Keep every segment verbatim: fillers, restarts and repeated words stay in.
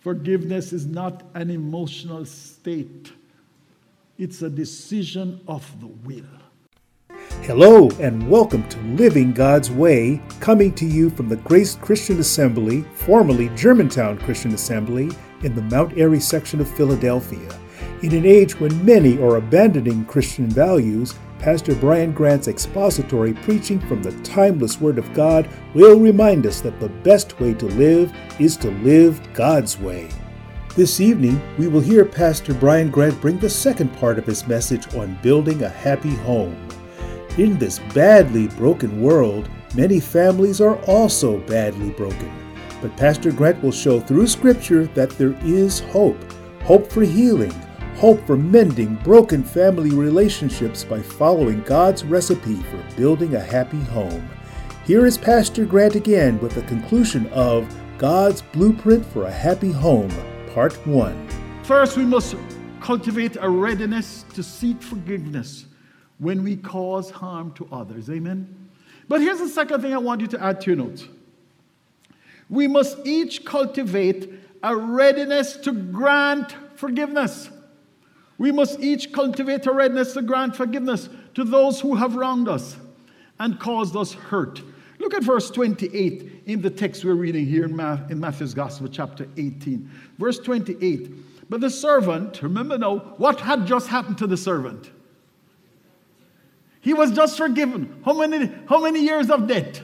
Forgiveness is not an emotional state. It's a decision of the will. Hello and welcome to Living God's Way, coming to you from the Grace Christian Assembly, formerly Germantown Christian Assembly, in the Mount Airy section of Philadelphia. In an age when many are abandoning Christian values, Pastor Brian Grant's expository preaching from the timeless Word of God will remind us that the best way to live is to live God's way. This evening, we will hear Pastor Brian Grant bring the second part of his message on building a happy home. In this badly broken world, many families are also badly broken. But Pastor Grant will show through Scripture that there is hope, hope for healing, hope for mending broken family relationships by following God's recipe for building a happy home. Here is Pastor Grant again with the conclusion of God's Blueprint for a Happy Home, Part one. First, we must cultivate a readiness to seek forgiveness when we cause harm to others. Amen? But here's the second thing I want you to add to your notes. We must each cultivate a readiness to grant forgiveness. We must each cultivate a readiness to grant forgiveness to those who have wronged us and caused us hurt. Look at verse twenty-eight in the text we're reading here in Matthew's Gospel, chapter eighteen. Verse twenty-eight. But the servant, remember now, what had just happened to the servant? He was just forgiven. How many, how many years of debt?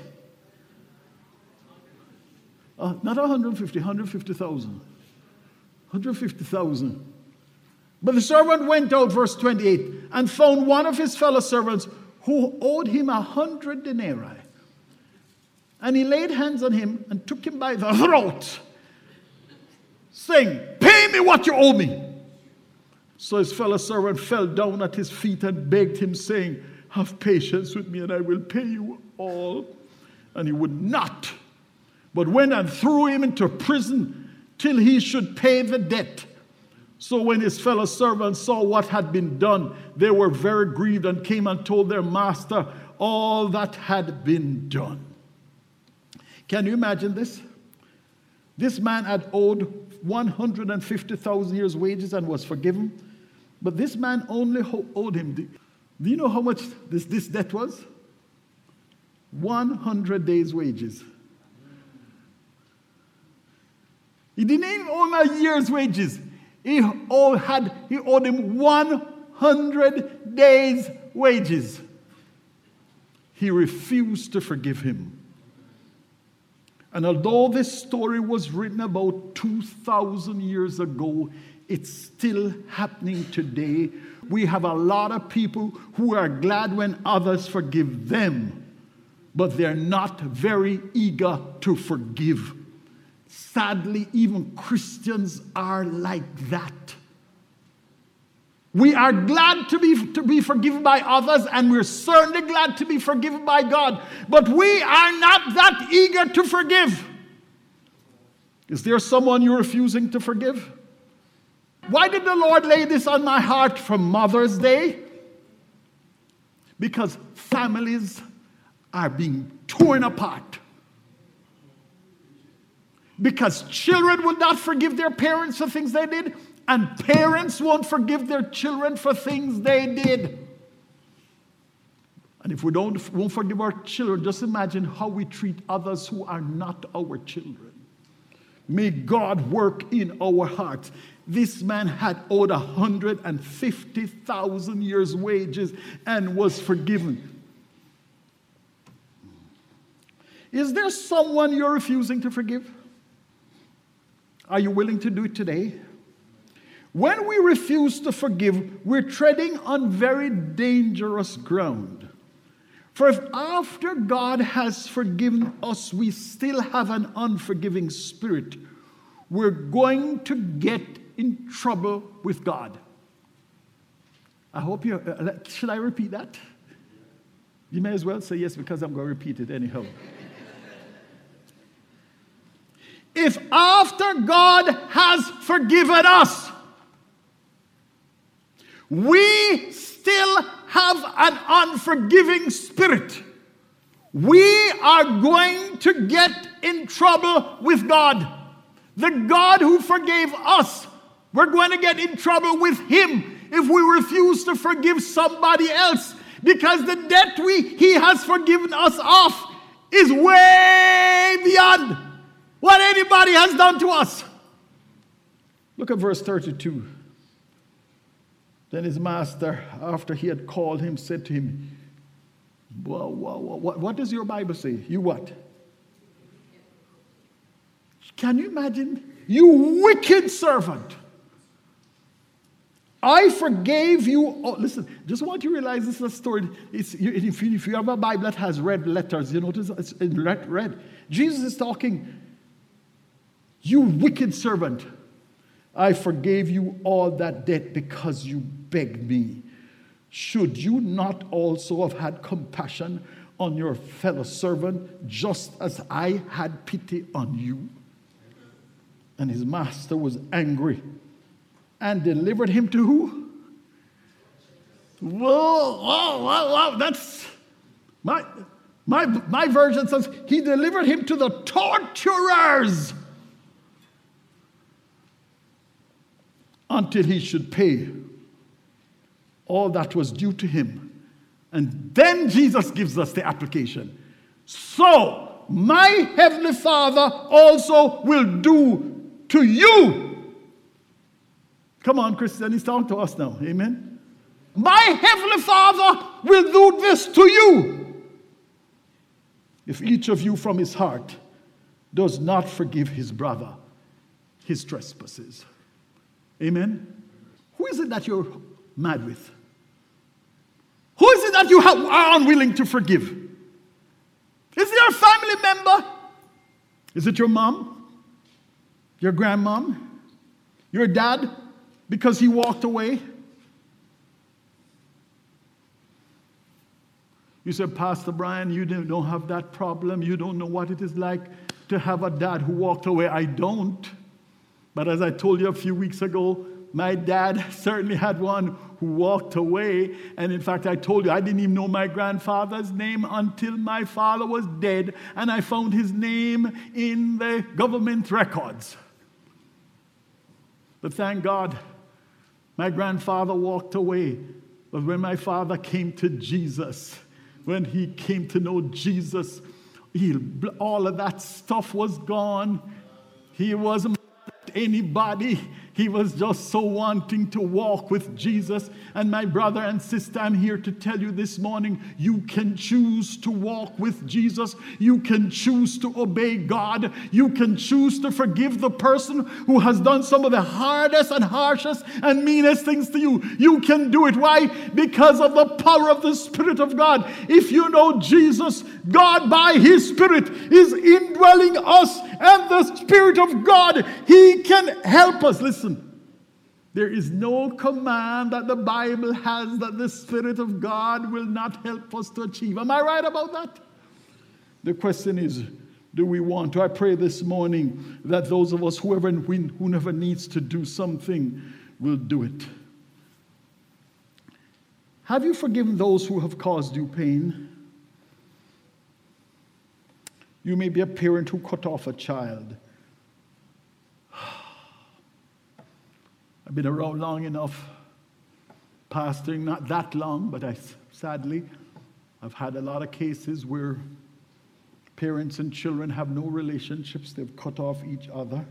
Uh, not one hundred fifty, one hundred fifty thousand. one hundred fifty thousand. But the servant went out, verse twenty-eight, and found one of his fellow servants who owed him a hundred denarii. And he laid hands on him and took him by the throat, saying, "Pay me what you owe me." So his fellow servant fell down at his feet and begged him, saying, "Have patience with me, and I will pay you all." And he would not, but went and threw him into prison till he should pay the debt. So when his fellow servants saw what had been done, they were very grieved and came and told their master all that had been done. Can you imagine this? This man had owed one hundred fifty thousand years' wages and was forgiven. But this man only owed him. Do you know how much this, this debt was? one hundred days' wages. He didn't even owe him a year's wages. He owed, had, he owed him one hundred days' wages. He refused to forgive him. And although this story was written about two thousand years ago, it's still happening today. We have a lot of people who are glad when others forgive them, but they're not very eager to forgive. Sadly, even Christians are like that. We are glad to be, to be forgiven by others, and we're certainly glad to be forgiven by God. But we are not that eager to forgive. Is there someone you're refusing to forgive? Why did the Lord lay this on my heart for Mother's Day? Because families are being torn apart. Because children will not forgive their parents for things they did, and parents won't forgive their children for things they did. And if we don't, won't forgive our children, just imagine how we treat others who are not our children. May God work in our hearts. This man had owed one hundred fifty thousand years' wages and was forgiven. Is there someone you're refusing to forgive? Are you willing to do it today? When we refuse to forgive, we're treading on very dangerous ground. For if after God has forgiven us, we still have an unforgiving spirit, we're going to get in trouble with God. I hope you, uh, should I repeat that? You may as well say yes, because I'm going to repeat it anyhow. If after God has forgiven us, we still have an unforgiving spirit, we are going to get in trouble with God. The God who forgave us, we're going to get in trouble with him if we refuse to forgive somebody else, because the debt we he has forgiven us of is way beyond what anybody has done to us. Look at verse thirty-two. Then his master, after he had called him, said to him, well, well, well, what, what does your Bible say? You what? Can you imagine? You wicked servant. I forgave you. Oh, listen, just want you to realize this is a story. It's, if, you, if you have a Bible that has red letters, you notice it's in red, red. Jesus is talking, you wicked servant. I forgave you all that debt because you begged me. Should you not also have had compassion on your fellow servant, just as I had pity on you? And his master was angry and delivered him to who? Whoa, whoa, whoa, whoa. That's my, my, my version says he delivered him to the torturers until he should pay all that was due to him. And then Jesus gives us the application. So, my heavenly Father also will do to you. Come on, Christian, he's talking to us now. Amen. My heavenly Father will do this to you if each of you from his heart does not forgive his brother his trespasses. Amen. Who is it that you're mad with? Who is it that you have, are unwilling to forgive? Is it your family member? Is it your mom? Your grandmom? Your dad? Because he walked away? You said, Pastor Brian, you don't have that problem. You don't know what it is like to have a dad who walked away. I don't. But as I told you a few weeks ago, my dad certainly had one who walked away. And in fact, I told you, I didn't even know my grandfather's name until my father was dead. And I found his name in the government records. But thank God, my grandfather walked away. But when my father came to Jesus, when he came to know Jesus, he, all of that stuff was gone. He wasn't anybody. He was just so wanting to walk with Jesus. And my brother and sister, I'm here to tell you this morning, you can choose to walk with Jesus. You can choose to obey God. You can choose to forgive the person who has done some of the hardest and harshest and meanest things to you. You can do it. Why? Because of the power of the Spirit of God. If you know Jesus, God by his Spirit is indwelling us, and the Spirit of God, he can help us. Listen. There is no command that the Bible has that the Spirit of God will not help us to achieve. Am I right about that? The question is, do we want to? I pray this morning that those of us, whoever who never needs to do something, will do it. Have you forgiven those who have caused you pain? You may be a parent who cut off a child. I've been around long enough, pastoring not that long, but I sadly, I've had a lot of cases where parents and children have no relationships. They've cut off each other.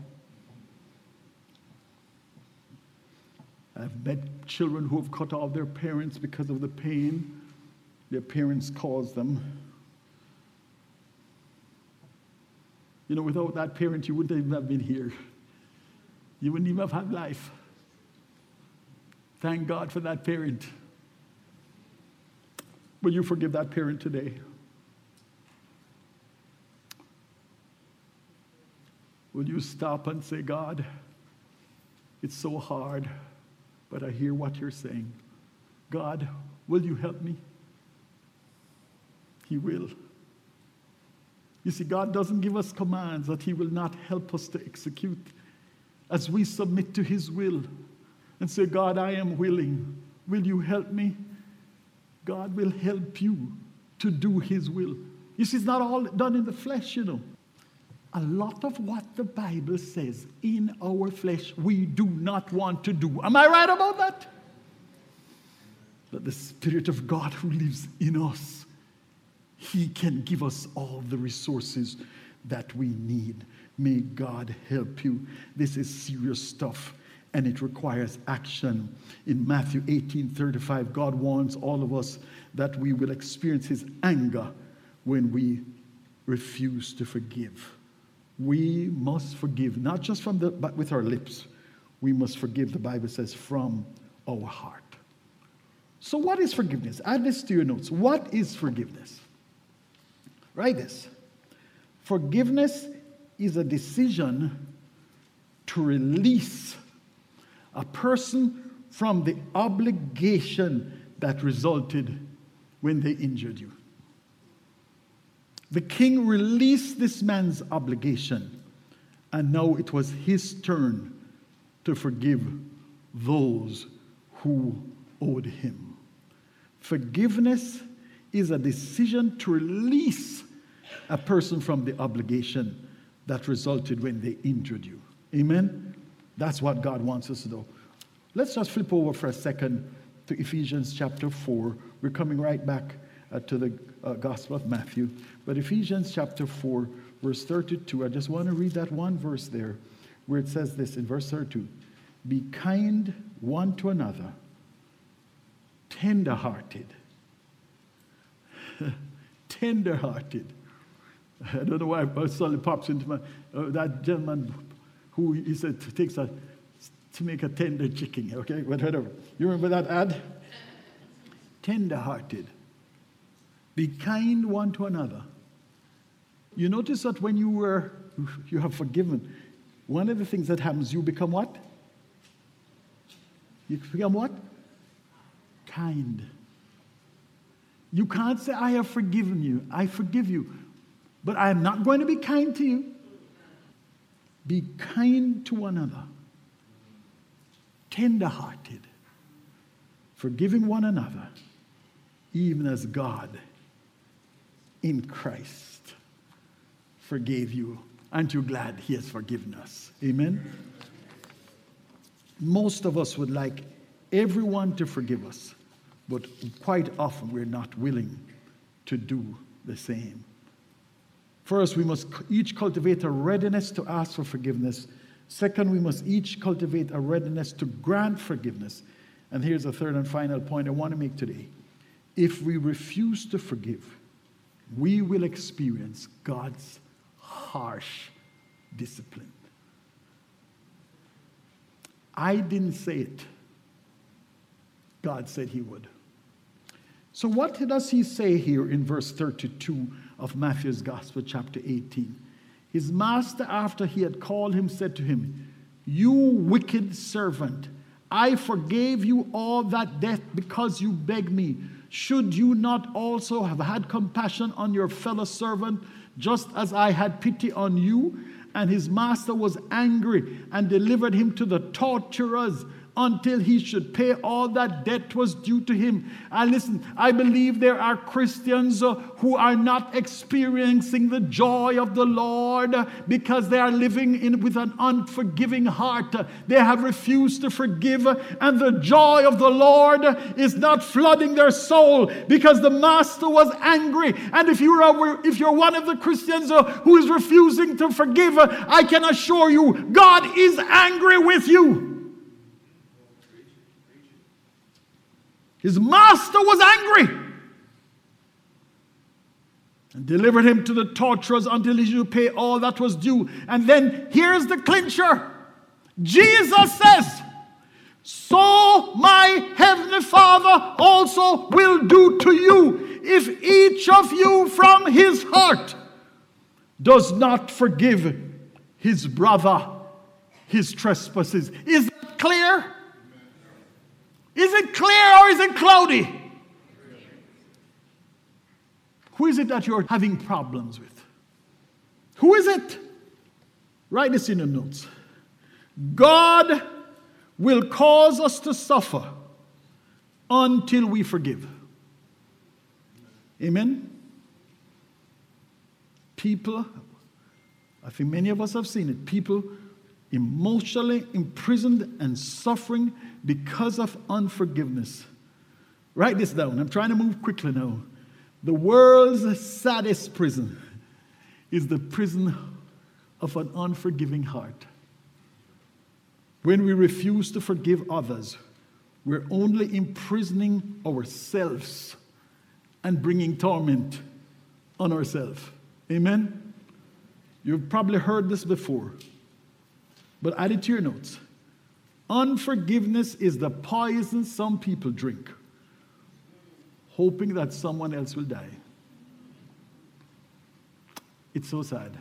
I've met children who have cut off their parents because of the pain their parents caused them. You know, without that parent, you wouldn't even have been here. You wouldn't even have had life. Thank God for that parent. Will you forgive that parent today? Will you stop and say, God, it's so hard, but I hear what you're saying. God, will you help me? He will. You see, God doesn't give us commands that he will not help us to execute. As we submit to his will and say, God, I am willing. Will you help me? God will help you to do his will. You see, it's not all done in the flesh, you know. a lot of what the Bible says in our flesh we do not want to do. Am I right about that? But the Spirit of God who lives in us, He can give us all the resources that we need. May God help you. This is serious stuff, and it requires action. In Matthew eighteen thirty-five, God warns all of us that we will experience His anger when we refuse to forgive. We must forgive, not just from the, but with our lips. We must forgive, the Bible says, from our heart. So what is forgiveness? Add this to your notes. What is forgiveness? Write this. Forgiveness is a decision to release a person from the obligation that resulted when they injured you. The king released this man's obligation, and now it was his turn to forgive those who owed him. Forgiveness is a decision to release a person from the obligation that resulted when they injured you. Amen? That's what God wants us to do. Let's just flip over for a second to Ephesians chapter four. We're coming right back uh, to the uh, Gospel of Matthew. But Ephesians chapter four, verse thirty-two, I just want to read that one verse there where it says this in verse thirty-two. Be kind one to another, tender-hearted. Tender-hearted. I don't know why it suddenly pops into my, uh, that gentleman who he said takes a, to make a tender chicken, okay, whatever. You remember that ad? Tender-hearted. Be kind one to another. You notice that when you were, you have forgiven, one of the things that happens, you become what? You become what? Kind. You can't say, I have forgiven you. I forgive you. But I am not going to be kind to you. Be kind to one another. Tender-hearted. Forgiving one another. Even as God in Christ forgave you. Aren't you glad He has forgiven us? Amen? Most of us would like everyone to forgive us. But quite often we're not willing to do the same. First, we must each cultivate a readiness to ask for forgiveness. Second, we must each cultivate a readiness to grant forgiveness. And here's a third and final point I want to make today. If we refuse to forgive, we will experience God's harsh discipline. I didn't say it. God said He would. So what does He say here in verse thirty-two of Matthew's Gospel, chapter eighteen? His master, after he had called him, said to him, you wicked servant, I forgave you all that debt because you begged me. Should you not also have had compassion on your fellow servant, just as I had pity on you? And his master was angry and delivered him to the torturers until he should pay all that debt was due to him. And listen, I believe there are Christians uh, who are not experiencing the joy of the Lord uh, because they are living in with an unforgiving heart. Uh, they have refused to forgive, uh, and the joy of the Lord uh, is not flooding their soul because the master was angry. And if you're a, if you're one of the Christians uh, who is refusing to forgive, uh, I can assure you, God is angry with you. His master was angry and delivered him to the torturers until he should pay all that was due. And then here's the clincher. Jesus says, so my heavenly Father also will do to you if each of you from his heart does not forgive his brother his trespasses. Is that clear? Is it clear or is it cloudy? Who is it that you're having problems with? Who is it? Write this in your notes. God will cause us to suffer until we forgive. Amen? People, I think many of us have seen it. People emotionally imprisoned and suffering because of unforgiveness. Write this down. I'm trying to move quickly now. The world's saddest prison is the prison of an unforgiving heart. When we refuse to forgive others, we're only imprisoning ourselves and bringing torment on ourselves. Amen? You've probably heard this before, but add it to your notes. Unforgiveness is the poison some people drink, hoping that someone else will die. It's so sad.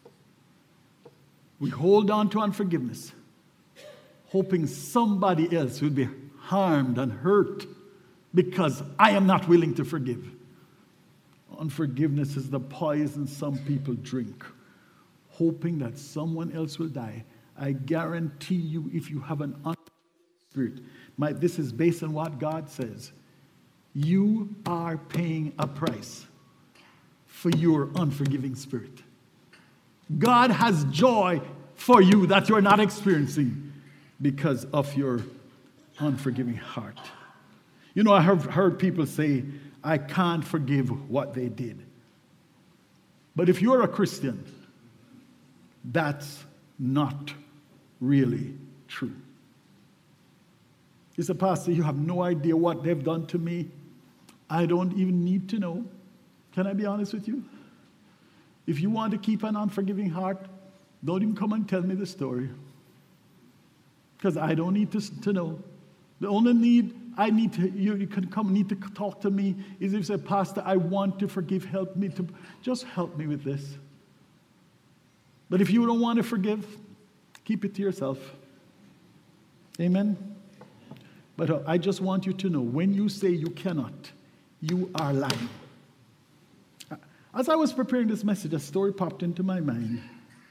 We hold on to unforgiveness, hoping somebody else will be harmed and hurt because I am not willing to forgive. Unforgiveness is the poison some people drink, hoping that someone else will die. I guarantee you, if you have an unforgiving spirit, my, this is based on what God says, you are paying a price for your unforgiving spirit. God has joy for you that you're not experiencing because of your unforgiving heart. You know, I have heard people say, I can't forgive what they did. But if you're a Christian, that's not really true. You say, Pastor, you have no idea what they've done to me. I don't even need to know. Can I be honest with you? If you want to keep an unforgiving heart, don't even come and tell me the story. Because I don't need to, to know. The only need I need to, you, you can come, need to talk to me is if you say, Pastor, I want to forgive, help me to, just help me with this. But if you don't want to forgive, keep it to yourself. Amen? But uh, I just want you to know, when you say you cannot, you are lying. As I was preparing this message, a story popped into my mind.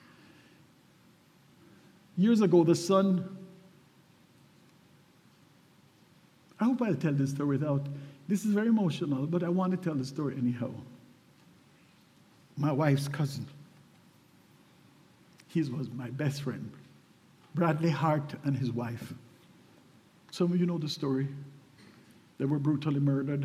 Years ago, the son, I hope I'll tell this story without, this is very emotional, but I want to tell the story anyhow. My wife's cousin, he was my best friend, Bradley Hart and his wife. Some of you know the story. They were brutally murdered.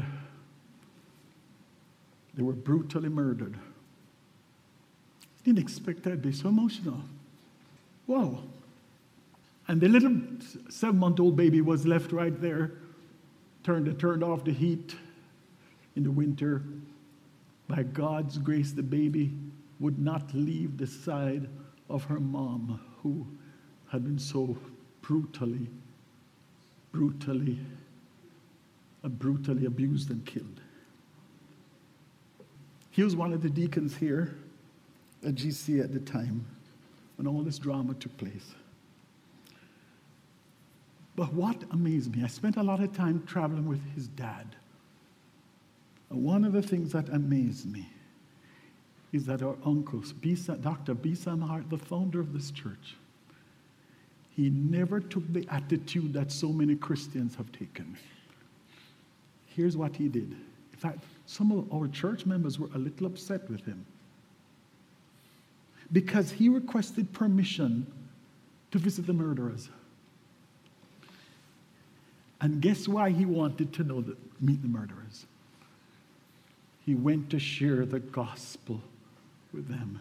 They were brutally murdered. Didn't expect that to be so emotional. Wow. And the little seven-month-old baby was left right there. Turned, turned off the heat in the winter. By God's grace, the baby would not leave the side of her mom, who had been so brutally, brutally, uh, brutally abused and killed. He was one of the deacons here at G C at the time when all this drama took place. But what amazed me, I spent a lot of time traveling with his dad. And one of the things that amazed me is that our uncle, Doctor B. Sam Hart, the founder of this church, he never took the attitude that so many Christians have taken. Here's what he did. In fact, some of our church members were a little upset with him because he requested permission to visit the murderers. And guess why he wanted to know that, meet the murderers? He went to share the gospel with them,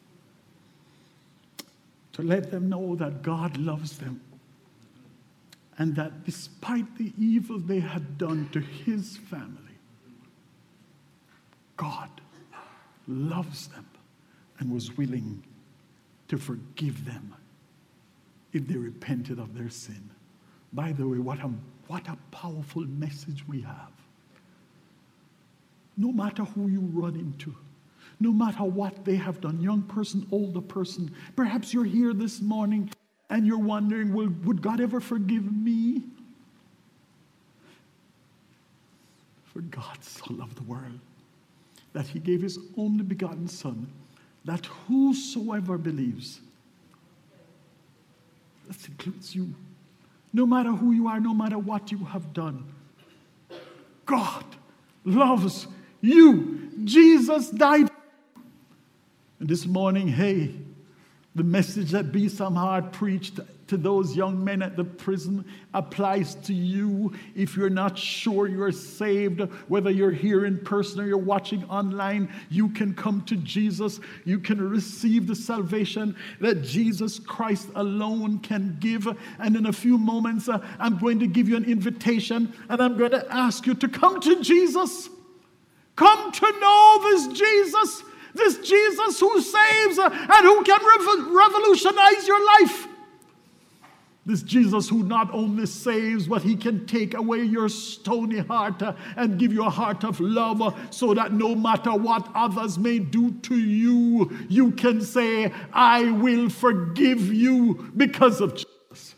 to let them know that God loves them and that despite the evil they had done to his family, God loves them and was willing to forgive them if they repented of their sin. By the way, what a, what a powerful message we have. No matter who you run into, no matter what they have done, young person, older person, perhaps you're here this morning and you're wondering, well, would God ever forgive me? For God so loved the world that he gave his only begotten Son, that whosoever believes, that includes you, no matter who you are, no matter what you have done, God loves you. Jesus died. And this morning, hey, The message that B. Samhart preached to those young men at the prison applies to you. If you're not sure you're saved, whether you're here in person or you're watching online, you can come to Jesus. You can receive the salvation that Jesus Christ alone can give. And in a few moments, uh, I'm going to give you an invitation, and I'm going to ask you to come to Jesus. Come to know this Jesus. This Jesus who saves uh, and who can rev- revolutionize your life. This Jesus who not only saves, but he can take away your stony heart uh, and give you a heart of love uh, so that no matter what others may do to you, you can say, I will forgive you because of Jesus.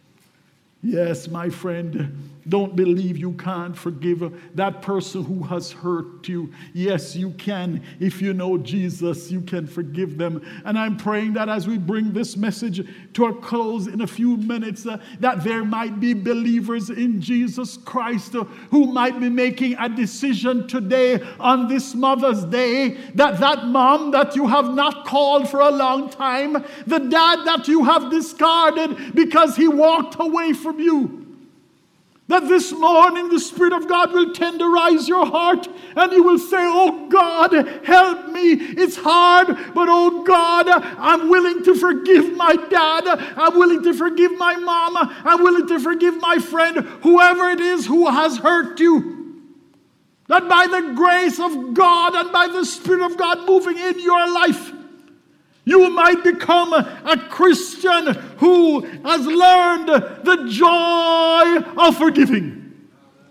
Yes, my friend, don't believe you can't forgive that person who has hurt you. Yes, you can. If you know Jesus, you can forgive them. And I'm praying that as we bring this message to a close in a few minutes, uh, that there might be believers in Jesus Christ uh, who might be making a decision today on this Mother's Day, that that mom that you have not called for a long time, the dad that you have discarded because he walked away from you, that this morning the Spirit of God will tenderize your heart and you will say, oh God, help me. It's hard, but oh God, I'm willing to forgive my dad. I'm willing to forgive my mom. I'm willing to forgive my friend, whoever it is who has hurt you. That by the grace of God and by the Spirit of God moving in your life, you might become a Christian who has learned the joy of forgiving.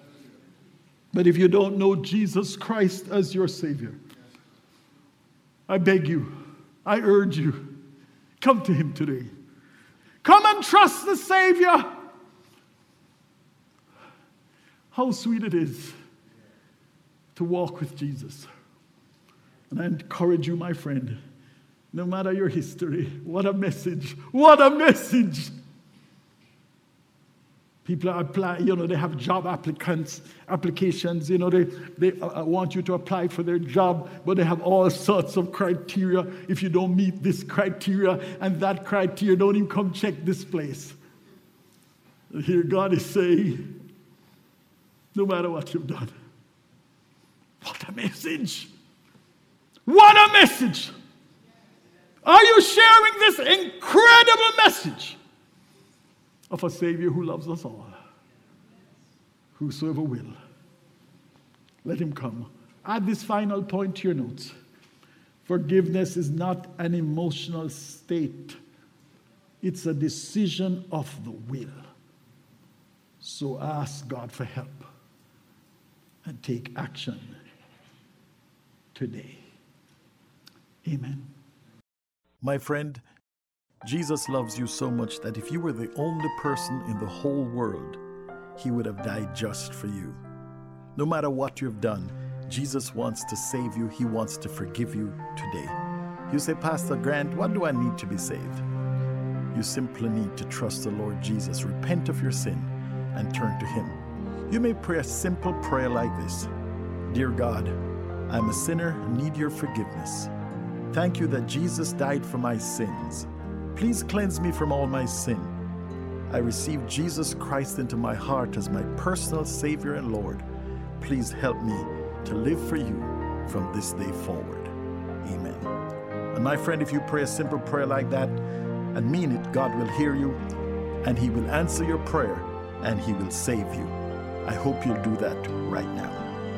But if you don't know Jesus Christ as your Savior, I beg you, I urge you, come to him today. Come and trust the Savior. How sweet it is to walk with Jesus. And I encourage you, my friend, no matter your history, what a message. What a message. People apply, you know, they have job applicants, applications, you know, they, they uh, want you to apply for their job, but they have all sorts of criteria. If you don't meet this criteria and that criteria, don't even come check this place. And here God is saying, no matter what you've done, what a message. What a message. Are you sharing this incredible message of a Savior who loves us all? Whosoever will, let him come. Add this final point to your notes. Forgiveness is not an emotional state. It's a decision of the will. So ask God for help and take action today. Amen. My friend, Jesus loves you so much that if you were the only person in the whole world, he would have died just for you. No matter what you've done, Jesus wants to save you. He wants to forgive you today. You say, Pastor Grant, what do I need to be saved? You simply need to trust the Lord Jesus, repent of your sin, and turn to him. You may pray a simple prayer like this. Dear God, I'm a sinner and need your forgiveness. Thank you that Jesus died for my sins. Please cleanse me from all my sin. I receive Jesus Christ into my heart as my personal Savior and Lord. Please help me to live for you from this day forward. Amen. And my friend, if you pray a simple prayer like that and mean it, God will hear you and he will answer your prayer and he will save you. I hope you'll do that right now.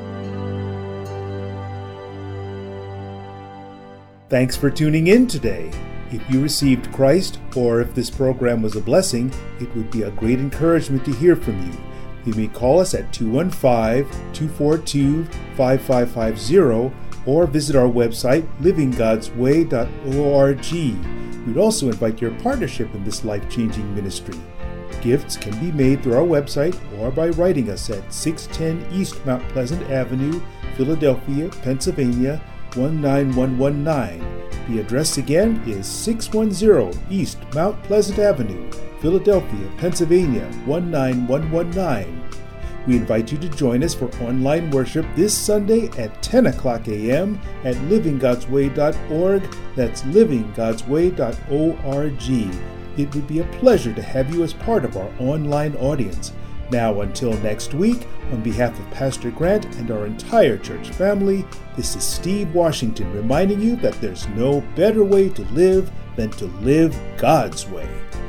Thanks for tuning in today. If you received Christ, or if this program was a blessing, it would be a great encouragement to hear from you. You may call us at two one five, two four two, five five five zero or visit our website, living gods way dot org. We'd also invite your partnership in this life-changing ministry. Gifts can be made through our website or by writing us at six ten East Mount Pleasant Avenue, Philadelphia, Pennsylvania, one nine one one nine. The address again is six one zero East Mount Pleasant Avenue, Philadelphia, Pennsylvania, one nine one one nine. We invite you to join us for online worship this Sunday at ten o'clock a.m. at living gods way dot org. That's living gods way dot org. It would be a pleasure to have you as part of our online audience. Now, until next week, on behalf of Pastor Grant and our entire church family, this is Steve Washington reminding you that there's no better way to live than to live God's way.